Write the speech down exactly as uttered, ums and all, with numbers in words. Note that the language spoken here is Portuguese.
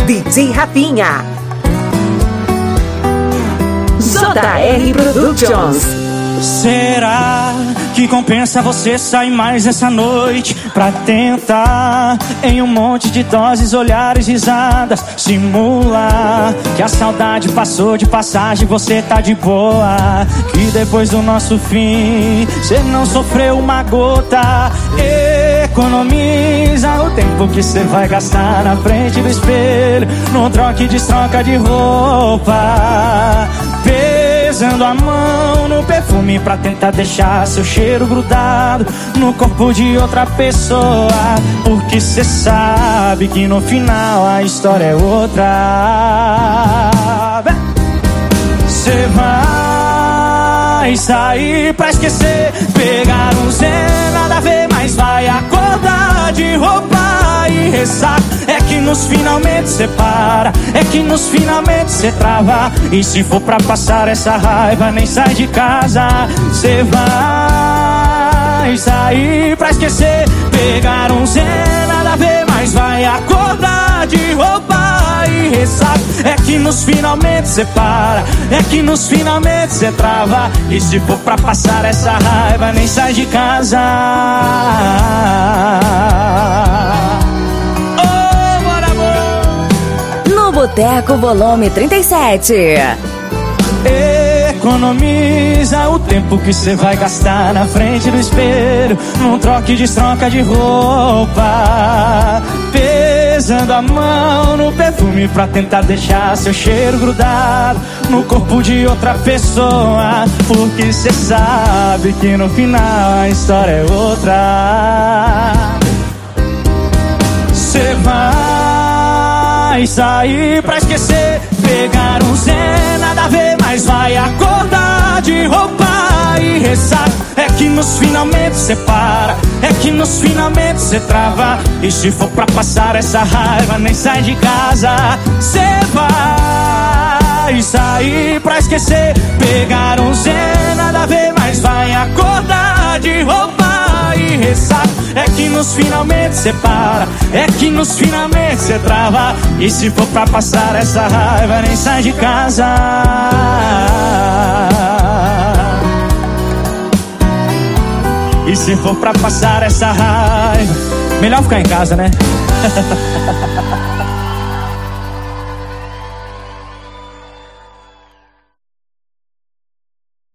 D J Rafinha. J R Productions. Será que compensa você sair mais essa noite pra tentar, em um monte de doses, olhares, risadas, simular que a saudade passou de passagem, você tá de boa, que depois do nosso fim cê não sofreu uma gota. Economiza o tempo que cê vai gastar na frente do espelho, no troca e destroca de roupa, pesando a mão no perfume pra tentar deixar seu cheiro grudado no corpo de outra pessoa, porque cê sabe que no final a história é outra. Cê vai sair pra esquecer, pegar um Zé, nada a ver, mas vai acordar de roupa e ressaca. É que nos finalmente cê para, é que nos finalmente cê trava, e se for pra passar essa raiva, nem sai de casa. Cê vai sair pra esquecer, pegar um Zé, nada a ver, mas vai acordar de roupa e ressaca. É que nos finalmente cê para, é que nos finalmente cê trava, e se for pra passar essa raiva, nem sai de casa. Boteco Volume trinta e sete. Economiza o tempo que cê vai gastar na frente do espelho, num troca e destroca de roupa, pesando a mão no perfume pra tentar deixar seu cheiro grudado no corpo de outra pessoa, porque cê sabe que no final a história é outra. Cê vai sair pra esquecer, pegar um Zé, nada a ver, mas vai acordar de roupa e ressaca. É que nos finalmente cê para, é que nos finalmente cê trava, e se for pra passar essa raiva, nem sai de casa. Cê vai sair pra esquecer, pegar um Zé, nada a ver, mas vai acordar de roupa e ressaca. É que nos finalmente cê para, é que nos finalmente cê trava, e se for pra passar essa raiva, nem sai de casa. E se for pra passar essa raiva, melhor ficar em casa, né?